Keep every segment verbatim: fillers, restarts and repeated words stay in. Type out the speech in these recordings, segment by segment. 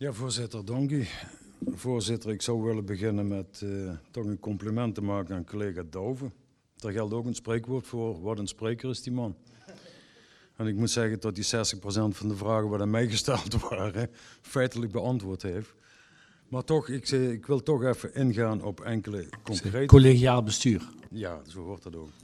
Ja, voorzitter, dank u. Voorzitter, ik zou willen beginnen met uh, toch een compliment te maken aan collega Douwe. Daar geldt ook een spreekwoord voor. Wat een spreker is die man. En ik moet zeggen dat die zestig procent van de vragen wat aan mij gesteld waren, feitelijk beantwoord heeft. Maar toch, ik, ik wil toch even ingaan op enkele concrete... Collegiaal bestuur. Ja, zo hoort dat ook.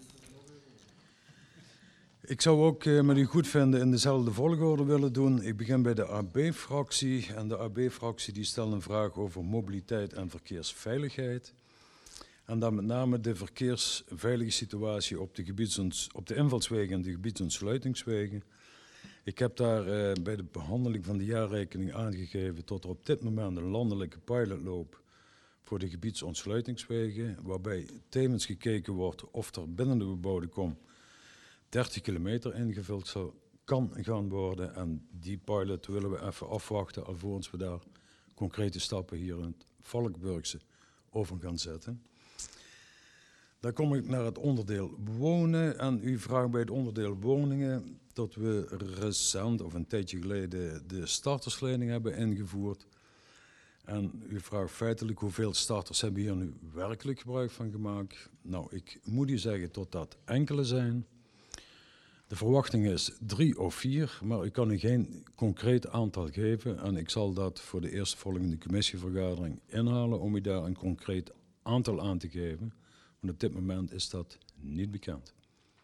Ik zou ook uh, met u goed vinden in dezelfde volgorde willen doen. Ik begin bij de A B-fractie. En de A B-fractie die stelt een vraag over mobiliteit en verkeersveiligheid. En dan met name de verkeersveilige situatie op de, gebieds- op de invalswegen en de gebiedsontsluitingswegen. Ik heb daar uh, bij de behandeling van de jaarrekening aangegeven dat er op dit moment een landelijke pilot loopt voor de gebiedsontsluitingswegen, waarbij tevens gekeken wordt of er binnen de bebouwde kom dertig kilometer ingevuld zou, kan gaan worden. En die pilot willen we even afwachten alvorens we daar concrete stappen hier in het Valkenburgse over gaan zetten. Dan kom ik naar het onderdeel wonen. En u vraagt bij het onderdeel woningen dat we recent of een tijdje geleden de starterslening hebben ingevoerd. En u vraagt feitelijk hoeveel starters hebben hier nu werkelijk gebruik van gemaakt. Nou, ik moet u zeggen dat dat enkele zijn. De verwachting is drie of vier, maar ik kan u geen concreet aantal geven. En ik zal dat voor de eerstvolgende commissievergadering inhalen om u daar een concreet aantal aan te geven. Want op dit moment is dat niet bekend.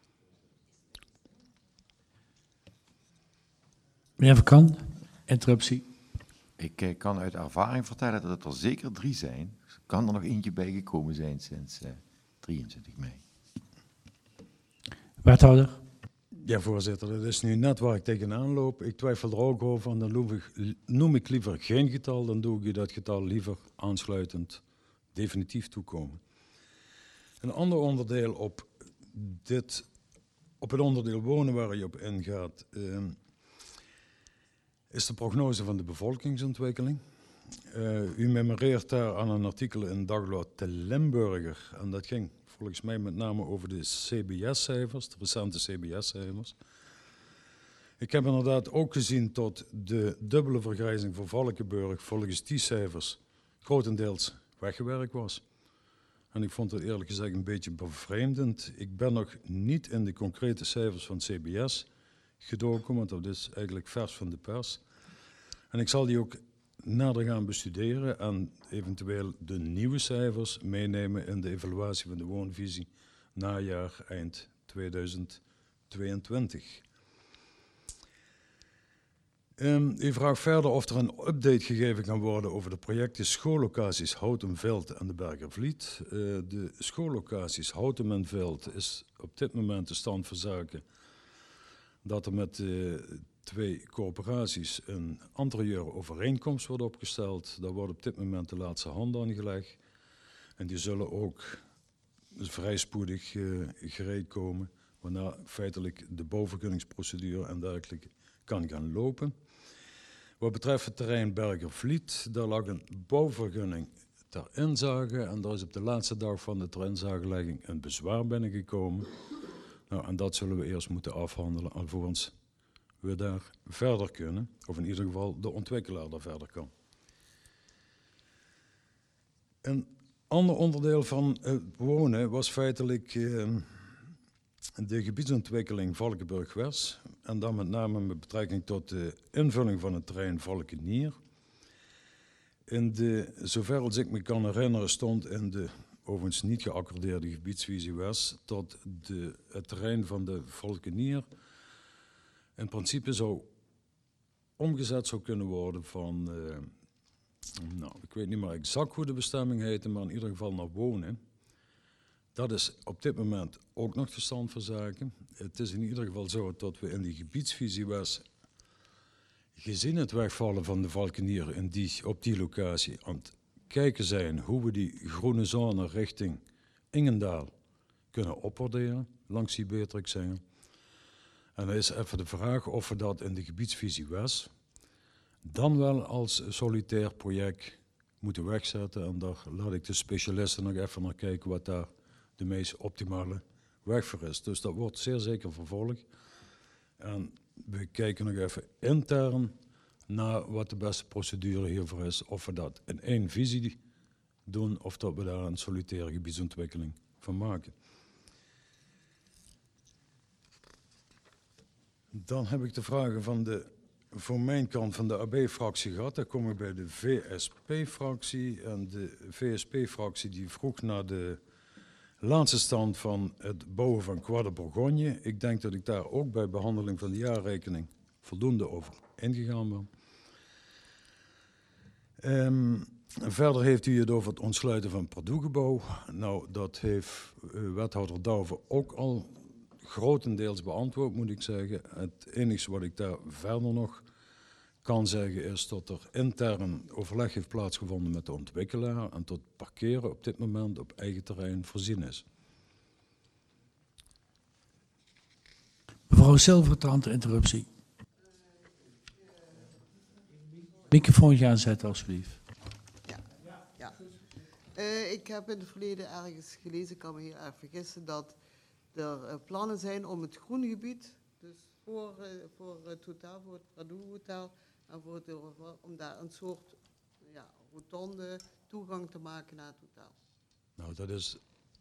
Meneer Van Kan, interruptie. Ik eh, kan uit ervaring vertellen dat het er zeker drie zijn. Er kan er nog eentje bijgekomen zijn sinds eh, drieëntwintig mei. Wethouder. Ja, voorzitter, dat is nu net waar ik tegenaan loop. Ik twijfel er ook over en dan noem ik, noem ik liever geen getal, dan doe ik u dat getal liever aansluitend definitief toekomen. Een ander onderdeel op, dit, op het onderdeel wonen waar je op ingaat, uh, is de prognose van de bevolkingsontwikkeling. Uh, u memoreert daar aan een artikel in Dagblad de Limburger. En dat ging volgens mij met name over de C B S-cijfers, de recente C B S-cijfers. Ik heb inderdaad ook gezien dat de dubbele vergrijzing voor Valkenburg volgens die cijfers grotendeels weggewerkt was. En ik vond het eerlijk gezegd een beetje bevreemdend. Ik ben nog niet in de concrete cijfers van C B S gedoken, want dat is eigenlijk vers van de pers. En ik zal die ook nader gaan bestuderen en eventueel de nieuwe cijfers meenemen in de evaluatie van de woonvisie najaar eind tweeduizend tweeëntwintig. Um, u vraagt verder of er een update gegeven kan worden over de projecten schoollocaties Houtem, Vilt en de Bergervliet. Uh, de schoollocaties Houtem en Vilt is op dit moment de stand van zaken dat er met uh, twee coöperaties een anterieure overeenkomst wordt opgesteld. Daar wordt op dit moment de laatste hand aan gelegd. En die zullen ook vrij spoedig uh, gereed komen, waarna feitelijk de bouwvergunningsprocedure en dergelijke kan gaan lopen. Wat betreft het terrein Bergervliet, daar lag een bouwvergunning ter inzage en daar is op de laatste dag van de ter inzagelegging een bezwaar binnengekomen. Nou, en dat zullen we eerst moeten afhandelen alvorens we daar verder kunnen, of in ieder geval de ontwikkelaar daar verder kan. Een ander onderdeel van het wonen was feitelijk uh, de gebiedsontwikkeling Valkenburg-West. En dan met name met betrekking tot de invulling van het terrein Valkenier. In de, zover als ik me kan herinneren, stond in de overigens niet geaccordeerde gebiedsvisie West dat de, het terrein van de Valkenier in principe zou omgezet zou kunnen worden van, uh, nou, ik weet niet meer exact hoe de bestemming heette, maar in ieder geval naar wonen. Dat is op dit moment ook nog de stand van zaken. Het is in ieder geval zo dat we in die gebiedsvisie West, gezien het wegvallen van de Valkenier in die, op die locatie, aan het kijken zijn hoe we die groene zone richting Ingendaal kunnen opwaarderen, langs die Beatrixsingel. En dan is even de vraag of we dat in de gebiedsvisie West dan wel als solitair project moeten wegzetten. En daar laat ik de specialisten nog even naar kijken wat daar de meest optimale weg voor is. Dus dat wordt zeer zeker vervolgd. En we kijken nog even intern naar wat de beste procedure hiervoor is. Of we dat in één visie doen of dat we daar een solitaire gebiedsontwikkeling van maken. Dan heb ik de vragen van de, voor mijn kant van de A B-fractie gehad. Dan kom ik bij de V S P-fractie. En de V S P-fractie die vroeg naar de laatste stand van het bouwen van Quadra Borgogne. Ik denk dat ik daar ook bij behandeling van de jaarrekening voldoende over ingegaan ben. Um, verder heeft u het over het ontsluiten van het Pardoe-gebouw. Nou, dat heeft uh, wethouder Douwe ook al grotendeels beantwoord, moet ik zeggen. Het enige wat ik daar verder nog kan zeggen is dat er intern overleg heeft plaatsgevonden met de ontwikkelaar en tot parkeren op dit moment op eigen terrein voorzien is. Mevrouw Silvertand, interruptie. Microfoontje aanzetten, alsjeblieft. Ja. ja. Uh, ik heb in het verleden ergens gelezen, ik kan me heel erg vergissen, dat er uh, plannen zijn om het groengebied, dus voor, uh, voor het hotel, voor het Pardoe Hotel en voor het Euroval, om daar een soort ja, rotonde toegang te maken naar het hotel. Nou, dat is...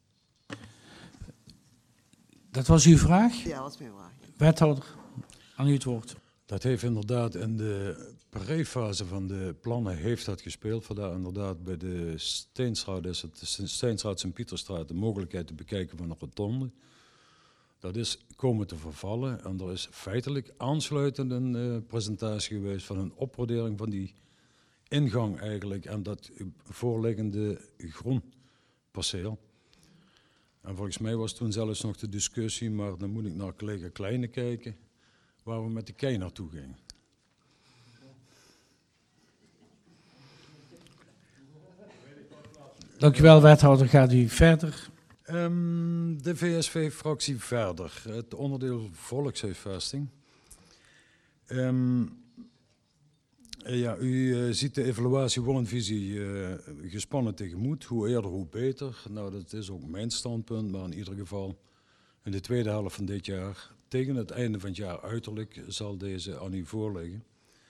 Dat was uw vraag? Ja, dat was mijn vraag. Ja. Wethouder, aan u het woord. Dat heeft inderdaad in de pre-fase van de plannen heeft dat gespeeld. Vandaar inderdaad bij de Steenstraat, is het de Steenstraat Sint-Pieterstraat, de mogelijkheid te bekijken van een rotonde. Dat is komen te vervallen en er is feitelijk aansluitend een uh, presentatie geweest van een opwaardering van die ingang eigenlijk en dat voorliggende groenperceel. En volgens mij was toen zelfs nog de discussie, maar dan moet ik naar collega Kleine kijken, waar we met de kei naartoe gingen. Dank u wel, wethouder. Gaat u verder? Um, de V S V-fractie verder. Het onderdeel volkshuisvesting. Um, ja, u uh, ziet de evaluatie woonvisie uh, gespannen tegemoet. Hoe eerder, hoe beter. Nou, dat is ook mijn standpunt, maar in ieder geval in de tweede helft van dit jaar, tegen het einde van het jaar uiterlijk, zal deze aan u voorliggen.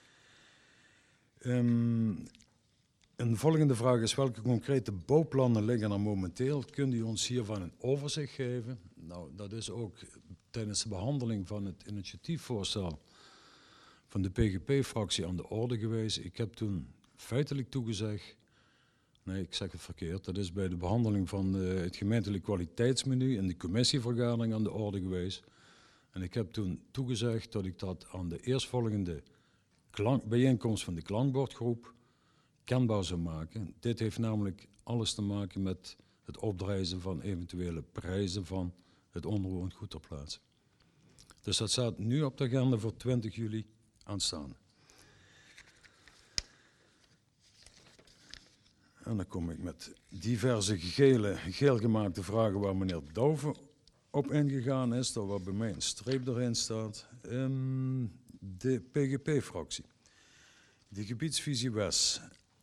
Um, Een volgende vraag is: welke concrete bouwplannen liggen er momenteel? Kunt u ons hiervan een overzicht geven? Nou, dat is ook tijdens de behandeling van het initiatiefvoorstel van de P G P-fractie aan de orde geweest. Ik heb toen feitelijk toegezegd, nee, ik zeg het verkeerd, dat is bij de behandeling van de, het gemeentelijk kwaliteitsmenu in de commissievergadering aan de orde geweest. En ik heb toen toegezegd dat ik dat aan de eerstvolgende klank, bijeenkomst van de klankbordgroep kenbaar zou maken. Dit heeft namelijk alles te maken met het opdrijven van eventuele prijzen van het onroerend goed ter plaatse. Dus dat staat nu op de agenda voor twintig juli aanstaande. En dan kom ik met diverse gele, geel gemaakte vragen waar meneer Douwe op ingegaan is, daar waar bij mij een streep erin staat. Um, de P G P-fractie. De gebiedsvisie West.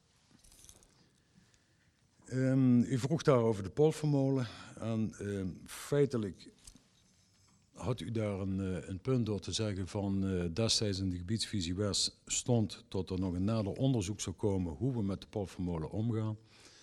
Um, u vroeg daar over de Polvermolen en um, feitelijk had u daar een, uh, een punt door te zeggen van uh, destijds in de gebiedsvisie West stond tot er nog een nader onderzoek zou komen hoe we met de Polvermolen omgaan.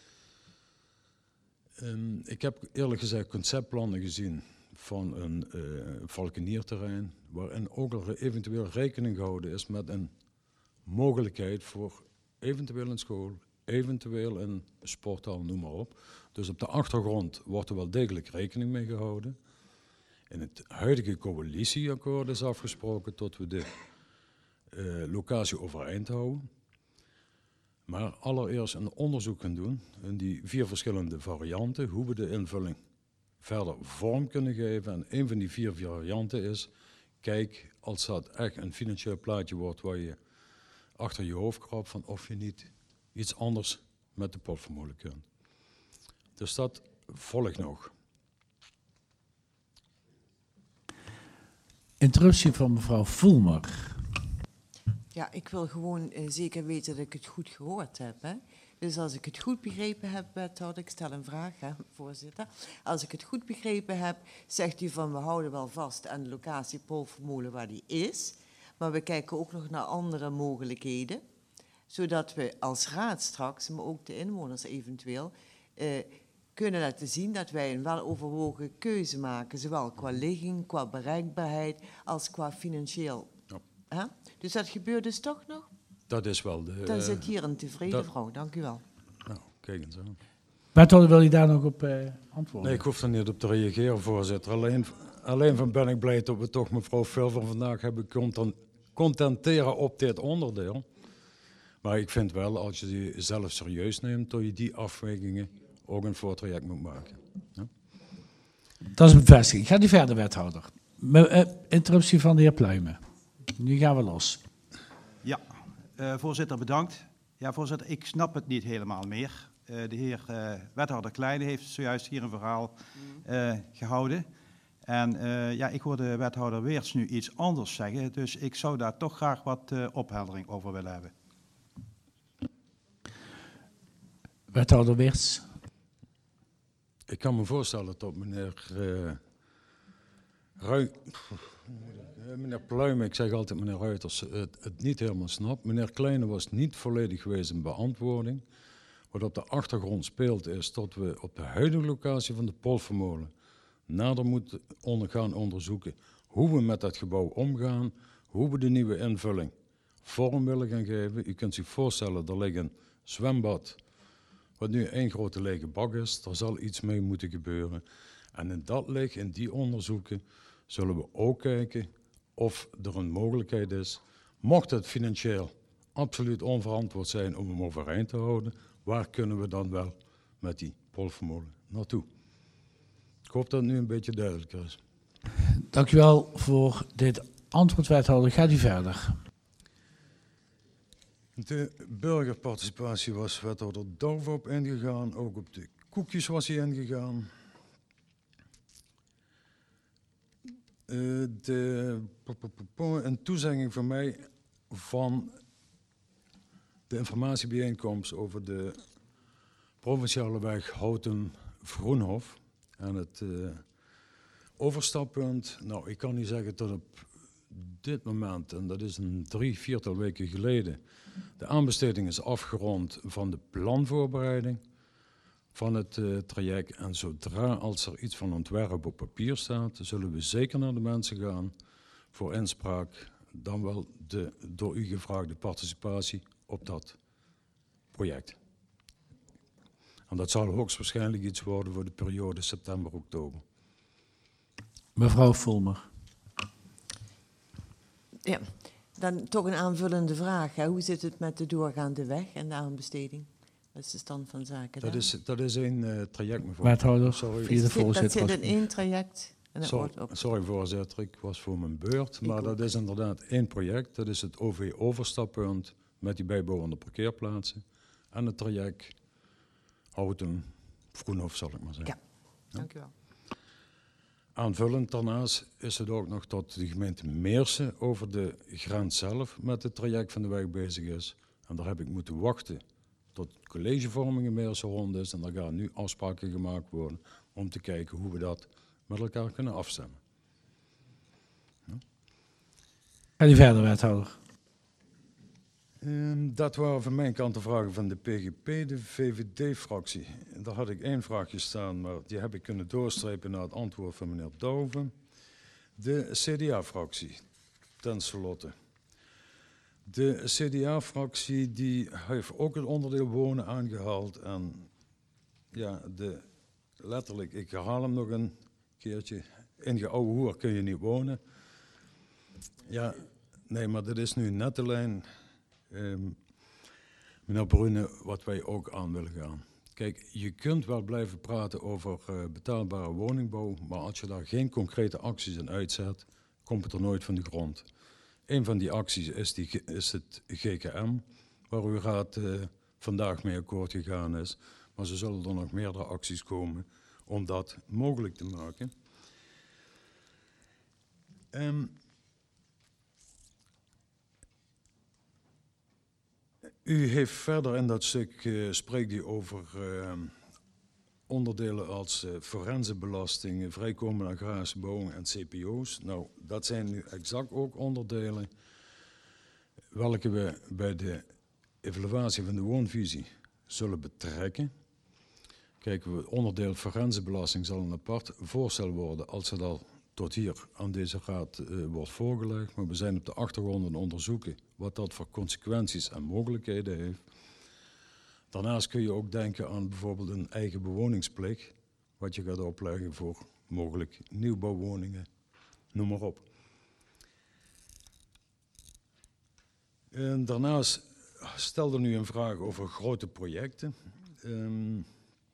Um, ik heb eerlijk gezegd conceptplannen gezien van een uh, valkenierterrein waarin ook al eventueel rekening gehouden is met een mogelijkheid voor eventueel een school, eventueel een sporthal, noem maar op. Dus op de achtergrond wordt er wel degelijk rekening mee gehouden. In het huidige coalitieakkoord is afgesproken dat we de uh, locatie overeind houden. Maar allereerst een onderzoek gaan doen in die vier verschillende varianten, hoe we de invulling verder vorm kunnen geven. En een van die vier varianten is, kijk, als dat echt een financieel plaatje wordt waar je achter je hoofd krabt van of je niet iets anders met de Polvermolen kunt. Dus dat volgt nog. Interruptie van mevrouw Voelmer. Ja, ik wil gewoon uh, zeker weten dat ik het goed gehoord heb. Hè? Dus als ik het goed begrepen heb, wethouder, ik stel een vraag, hè, voorzitter. Als ik het goed begrepen heb, zegt u van we houden wel vast aan de locatie Polvermolen waar die is. Maar we kijken ook nog naar andere mogelijkheden. Zodat we als raad straks, maar ook de inwoners eventueel, eh, kunnen laten zien dat wij een weloverwogen keuze maken. Zowel qua ligging, qua bereikbaarheid, als qua financieel. Ja. Hè? Dus dat gebeurt dus toch nog? Dat is wel de... Dan eh, zit hier een tevreden dat- vrouw. Dank u wel. Nou, kijk eens aan. Wethouder, wil je daar nog op eh, antwoorden? Nee, ik hoef er niet op te reageren, voorzitter. Alleen, alleen van ben ik blij dat we toch mevrouw Vilver vandaag hebben conten- contenteren op dit onderdeel. Maar ik vind wel, als je die zelf serieus neemt, dat je die afwegingen ook een voortraject moet maken. Ja? Dat is een bevestiging. Gaat u verder, wethouder. Me- eh, interruptie van de heer Pluimen. Nu gaan we los. Ja, uh, voorzitter, bedankt. Ja, voorzitter, ik snap het niet helemaal meer. Uh, de heer uh, wethouder Kleine heeft zojuist hier een verhaal uh, gehouden. En uh, ja, ik hoorde wethouder Weerts nu iets anders zeggen. Dus ik zou daar toch graag wat uh, opheldering over willen hebben. Wethouder Weerts. Ik kan me voorstellen dat meneer uh, Ruy... Meneer Pluim, ik zeg altijd meneer Ruiters, het, het niet helemaal snapt. Meneer Kleine was niet volledig geweest in beantwoording. Wat op de achtergrond speelt is dat we op de huidige locatie van de Polvermolen nader moeten onder gaan onderzoeken hoe we met dat gebouw omgaan, hoe we de nieuwe invulling vorm willen gaan geven. U kunt zich voorstellen, er ligt een zwembad, wat nu één grote lege bak is. Er zal iets mee moeten gebeuren. En in dat licht, in die onderzoeken, zullen we ook kijken of er een mogelijkheid is, mocht het financieel absoluut onverantwoord zijn om hem overeind te houden, waar kunnen we dan wel met die Polvermolen naartoe? Ik hoop dat het nu een beetje duidelijker is. Dank u wel voor dit antwoord, wethouder. Gaat u verder. De burgerparticipatie was wethouder Douwe op ingegaan, ook op de koekjes was hij ingegaan. Uh, de, een toezegging van mij van de informatiebijeenkomst over de provinciale weg Houten-Vroenhof en het uh, overstappunt. Nou, ik kan niet zeggen dat op dit moment, en dat is een drie, viertal weken geleden, de aanbesteding is afgerond van de planvoorbereiding van het uh, traject. En zodra als er iets van ontwerp op papier staat, zullen we zeker naar de mensen gaan voor inspraak, dan wel de door u gevraagde participatie op dat project. En dat zal hoogstwaarschijnlijk iets worden voor de periode september-oktober. Mevrouw Fulmer. Ja, dan toch een aanvullende vraag. Hè. Hoe zit het met de doorgaande weg en de aanbesteding? Wat is de stand van zaken Dat daar? is, dat is een uh, traject, mevrouw. Wethouder, Sorry. via de Zit- voorzitter. Dat zit in één traject. En dat Sorry, wordt op. sorry voorzitter, ik was voor mijn beurt. Maar ook. dat is inderdaad één project. Dat is het O V-overstappunt met die bijbehorende parkeerplaatsen. En het traject Houten-Vroenhof, zal ik maar zeggen. Ja, dank u wel. Aanvullend daarnaast is het ook nog dat de gemeente Meersen over de grens zelf met het traject van de weg bezig is. En daar heb ik moeten wachten tot collegevorming in Meersen rond is. En daar gaan nu afspraken gemaakt worden om te kijken hoe we dat met elkaar kunnen afstemmen. Gaat u verder, wethouder. Um, dat waren van mijn kant de vragen van de P G P, de V V D-fractie. Daar had ik één vraagje staan, maar die heb ik kunnen doorstrepen naar het antwoord van meneer Douwe. De C D A-fractie, ten slotte. De C D A-fractie die heeft ook het onderdeel wonen aangehaald. En ja, de, letterlijk, ik herhaal hem nog een keertje. In je oude hoer kun je niet wonen. Ja, nee, maar dat is nu net de lijn. Um, meneer Brune, wat wij ook aan willen gaan. Kijk, je kunt wel blijven praten over uh, betaalbare woningbouw, maar als je daar geen concrete acties in uitzet, komt het er nooit van de grond. Een van die acties is, die, is het G K M, waar uw raad uh, vandaag mee akkoord gegaan is. Maar er zullen er nog meerdere acties komen om dat mogelijk te maken. Um, U heeft verder in dat stuk, uh, spreekt u over uh, onderdelen als uh, forensenbelasting, vrijkomende agrarische bouwing en C P O's. Nou, dat zijn nu exact ook onderdelen welke we bij de evaluatie van de woonvisie zullen betrekken. Kijk, het onderdeel forensiebelasting zal een apart voorstel worden als het al tot hier aan deze raad uh, wordt voorgelegd. Maar we zijn op de achtergrond aan het onderzoeken wat dat voor consequenties en mogelijkheden heeft. Daarnaast kun je ook denken aan bijvoorbeeld een eigen bewoningsplicht, wat je gaat opleggen voor mogelijk nieuwbouwwoningen, noem maar op. En daarnaast stelde nu een vraag over grote projecten. Um,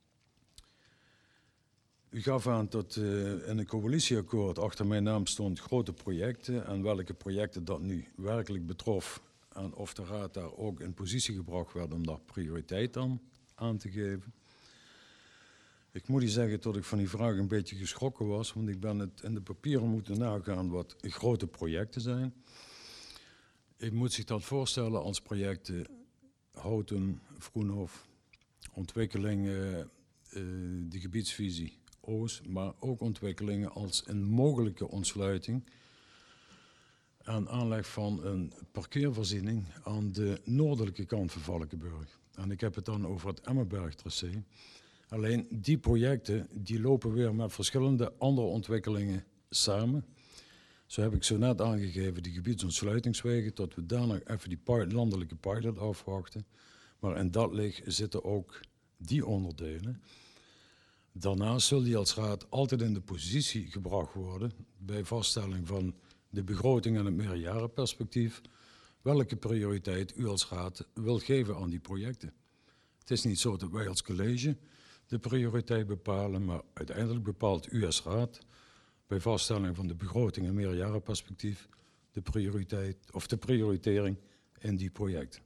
u gaf aan dat uh, in een coalitieakkoord achter mijn naam stond grote projecten en welke projecten dat nu werkelijk betrof en of de raad daar ook in positie gebracht werd om daar prioriteit aan, aan te geven. Ik moet u zeggen dat ik van die vraag een beetje geschrokken was, want ik ben het in de papieren moeten nagaan wat grote projecten zijn. Ik moet zich dat voorstellen als projecten Houten, Vroenhof, ontwikkelingen, uh, de gebiedsvisie Oost, maar ook ontwikkelingen als een mogelijke ontsluiting en aanleg van een parkeervoorziening aan de noordelijke kant van Valkenburg. En ik heb het dan over het Emmenberg-tracé. Alleen die projecten die lopen weer met verschillende andere ontwikkelingen samen. Zo heb ik zo net aangegeven die gebiedsontsluitingswegen, tot we daarna even die pilot, landelijke pilot afwachten. Maar in dat licht zitten ook die onderdelen. Daarnaast zul je als raad altijd in de positie gebracht worden bij vaststelling van de begroting en het meerjarenperspectief, welke prioriteit u als raad wil geven aan die projecten. Het is niet zo dat wij als college de prioriteit bepalen, maar uiteindelijk bepaalt u als raad bij vaststelling van de begroting en meerjarenperspectief de prioriteit of de prioritering in die projecten.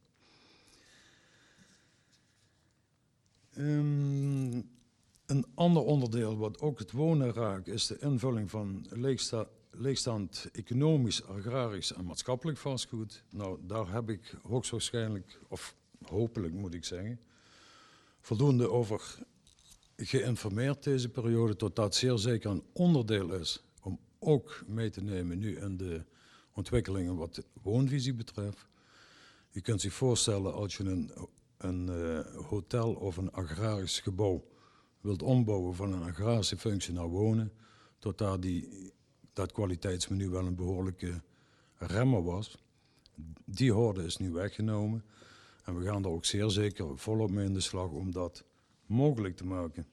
Um, een ander onderdeel wat ook het wonen raakt is de invulling van leegsta leegstaand economisch, agrarisch en maatschappelijk vastgoed. Nou, daar heb ik hoogstwaarschijnlijk, of hopelijk moet ik zeggen, voldoende over geïnformeerd deze periode, tot dat zeer zeker een onderdeel is om ook mee te nemen nu in de ontwikkelingen wat de woonvisie betreft. Je kunt zich voorstellen als je een, een uh, hotel of een agrarisch gebouw wilt ombouwen van een agrarische functie naar wonen, tot daar die, dat kwaliteitsmenu wel een behoorlijke remmer was. Die horde is nu weggenomen en we gaan er ook zeer zeker volop mee in de slag om dat mogelijk te maken.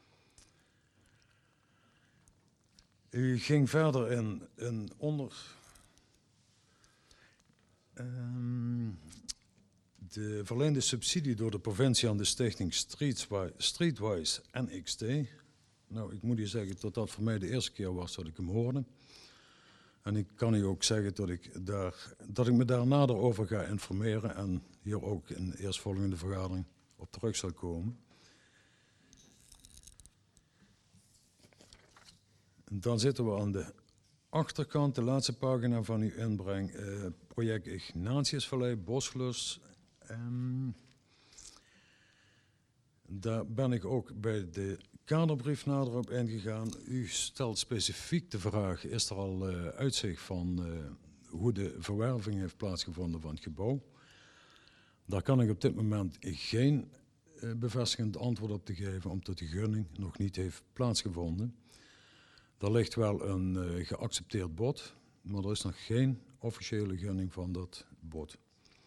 U ging verder in, in onder um, de verleende subsidie door de provincie aan de stichting Streetwise N X T. Nou, ik moet u zeggen dat dat voor mij de eerste keer was dat ik hem hoorde. En ik kan u ook zeggen dat ik, daar, dat ik me daar nader over ga informeren en hier ook in de eerstvolgende vergadering op terug zal komen. En dan zitten we aan de achterkant, de laatste pagina van uw inbreng, eh, project Ignatiusvallei, Boslus. Um, daar ben ik ook bij de kaderbrief nader op ingegaan. U stelt specifiek de vraag, is er al uh, uitzicht van uh, hoe de verwerving heeft plaatsgevonden van het gebouw? Daar kan ik op dit moment geen uh, bevestigend antwoord op te geven, omdat de gunning nog niet heeft plaatsgevonden. Er ligt wel een uh, geaccepteerd bod, maar er is nog geen officiële gunning van dat bod.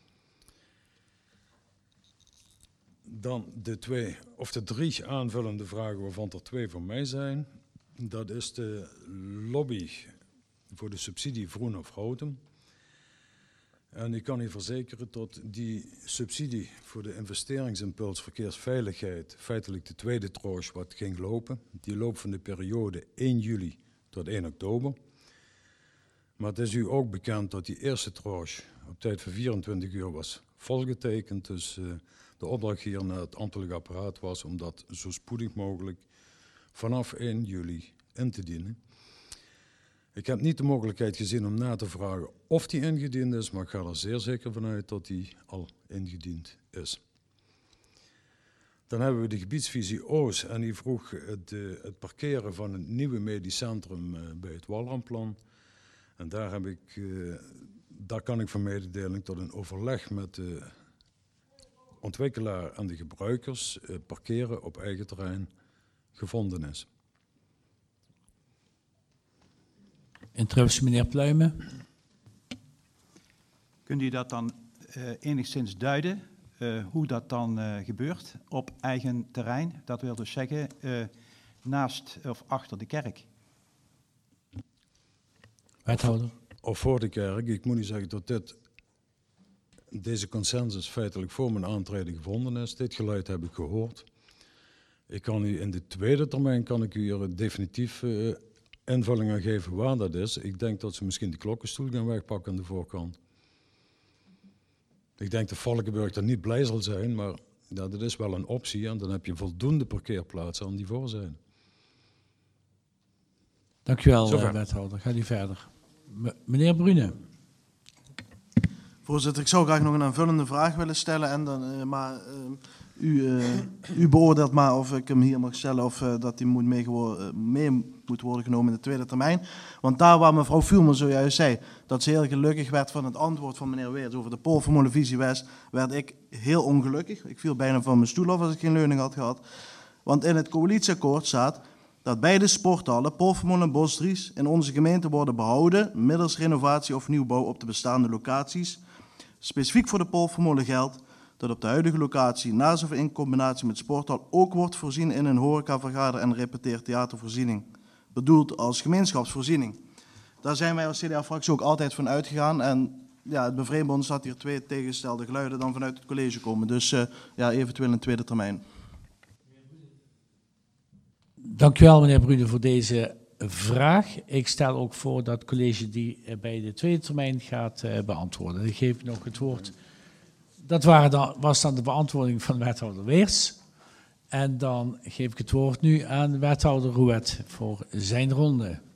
Dan de twee of de drie aanvullende vragen, waarvan er twee voor mij zijn. Dat is de lobby voor de subsidie Vroenhof Houten. En ik kan u verzekeren dat die subsidie voor de investeringsimpuls verkeersveiligheid, feitelijk de tweede tranche wat ging lopen, die loopt van de periode één juli tot één oktober. Maar het is u ook bekend dat die eerste tranche op tijd van vierentwintig uur was volgetekend. Dus uh, de opdracht hier naar het ambtelijk apparaat was om dat zo spoedig mogelijk vanaf één juli in te dienen. Ik heb niet de mogelijkheid gezien om na te vragen of die ingediend is, maar ik ga er zeer zeker vanuit dat die al ingediend is. Dan hebben we de gebiedsvisie Oost en die vroeg het, uh, het parkeren van een nieuwe medisch centrum uh, bij het Walramplan. En daar heb ik uh, daar kan ik van mededeling tot een overleg met de ontwikkelaar en de gebruikers uh, parkeren op eigen terrein gevonden is. Interruptie, meneer Pluimen. Kunt u dat dan uh, enigszins duiden, uh, hoe dat dan uh, gebeurt op eigen terrein? Dat wil dus zeggen, uh, naast of achter de kerk. Wethouder. Of voor de kerk. Ik moet niet zeggen dat dit, deze consensus feitelijk voor mijn aantreden gevonden is. Dit geluid heb ik gehoord. Ik kan u in de tweede termijn kan ik u hier definitief uh, invulling aan geven waar dat is. Ik denk dat ze misschien de klokkenstoel gaan wegpakken aan de voorkant. Ik denk dat Valkenburg er niet blij zal zijn, maar ja, dat is wel een optie. En dan heb je voldoende parkeerplaatsen aan die voorzijde. Dank u wel, Zover. uh, wethouder. Ga u verder. M- meneer Brune. Voorzitter, ik zou graag nog een aanvullende vraag willen stellen. En dan, uh, maar uh, u, uh, u beoordeelt maar of ik hem hier mag stellen of uh, dat hij moet meegewo- uh, mee moet worden genomen in de tweede termijn. Want daar waar mevrouw Vuurman zojuist zei dat ze heel gelukkig werd van het antwoord van meneer Weerts over de Poolformolen Visie West, werd ik heel ongelukkig. Ik viel bijna van mijn stoel af als ik geen leuning had gehad. Want in het coalitieakkoord staat dat beide sporthallen, Poolformolen en Bosdries, in onze gemeente worden behouden middels renovatie of nieuwbouw op de bestaande locaties. Specifiek voor de Poolformolen geldt dat op de huidige locatie naast of in combinatie met sporthal ook wordt voorzien in een horeca, vergader- en repeteertheatervoorziening. Bedoeld als gemeenschapsvoorziening. Daar zijn wij als C D A-fractie ook altijd van uitgegaan. En ja, het bevreemdt ons dat hier twee tegenstelde geluiden dan vanuit het college komen. Dus uh, ja, eventueel in tweede termijn. Dank u wel, meneer Brune, voor deze vraag. Ik stel ook voor dat het college die uh, bij de tweede termijn gaat uh, beantwoorden. Ik geef nog het woord. Dat waren dan, was dan de beantwoording van wethouder Weerts. En dan geef ik het woord nu aan wethouder Rouet voor zijn ronde.